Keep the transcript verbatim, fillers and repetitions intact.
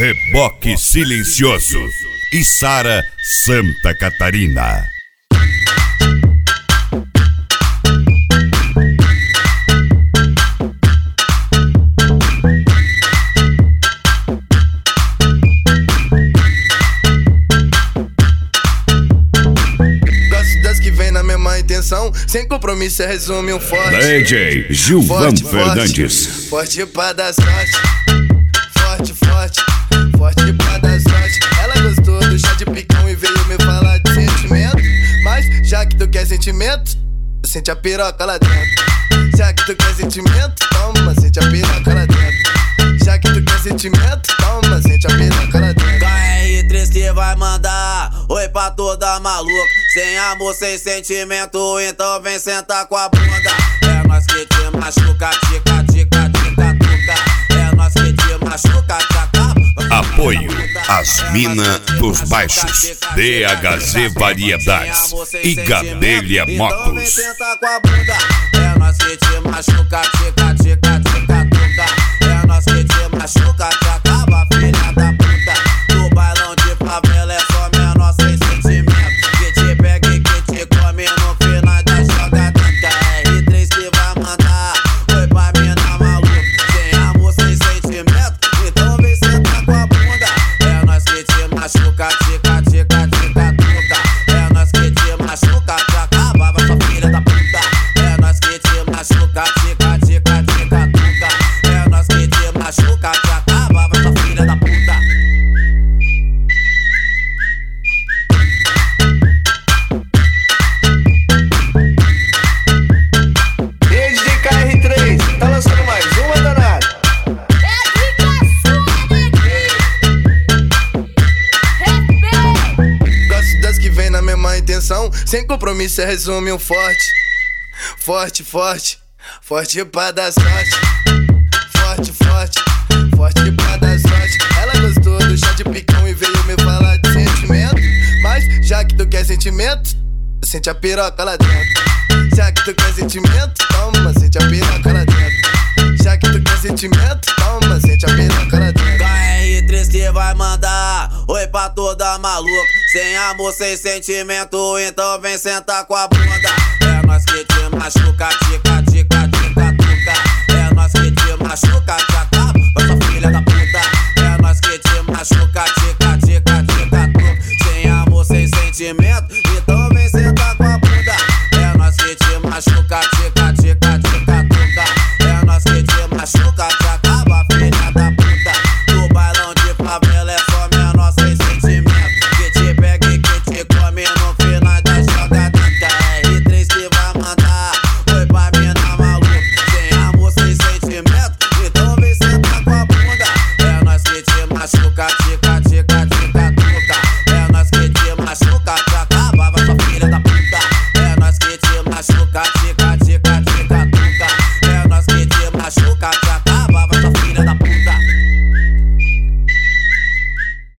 Reboque Silencioso. Içara, Santa Catarina. Sem compromisso, resume um forte. D J Gilvan forte, Fernandes. Forte, forte pra dar sorte. Forte, forte, forte pra dar sorte. Ela gostou do chá de picão e veio me falar de sentimento. Mas já que tu quer sentimento, sente a piroca lá dentro. Já que tu quer sentimento, toma, sente a piroca lá dentro. Já que tu quer sentimento, toma, sente a piroca lá dentro. K R três que vai mandar oi pra toda maluca. Sem amor, sem sentimento, então vem sentar com a bunda. É nós que te machuca, tica, tica, tica, tuca. É nós que te machuca, te acaba. Apoio As Minas dos Baixos, D H Z Variedades e Gadelha Motos. Então vem sentar com a bunda. É nós que te machuca, tica, tica, tica, tuca. É nós que te machuca, te acaba, filha da puta. No bailão de favela é só menor sem sentimento. Que te pega e que te come no final da jogada. K R três que vai mandar oi pra mina maluca. Sem amor, sem sentimento, então vem sentar com a bunda. É nós que te machuca, tica, tica, tica, tuca. É nós que te machuca, te acaba, vai sua filha da puta. É nós que te machuca, tica, tica, tica, tuca. É nós que te machuca, te acaba, vai sua filha da puta. Sem compromisso, resume um forte. Forte, forte, forte pra dar sorte. Forte, forte, forte pra dar sorte. Ela gostou do chá de picão e veio me falar de sentimento. Mas já que tu quer sentimento, sente a piroca lá dentro. Já que tu quer sentimento, toma, sente a piroca lá dentro. Já que tu quer sentimento, toma, sente a piroca lá dentro. K R três que vai mandar oi pra toda maluca. Sem amor, sem sentimento, então vem sentar com a bunda. É nós que te machuca, tica, tica, tica, tuca. É nós que te machuca, te acaba, vai sua filha da puta. É nós que te machuca, tica, tica, tica, tuca. Sem amor, sem sentimento, então vem sentar com a bunda. É nós que te machuca, tica, tica, tica, tuca. É nós que te machuca, te acaba, filha da puta. No bailão de favela é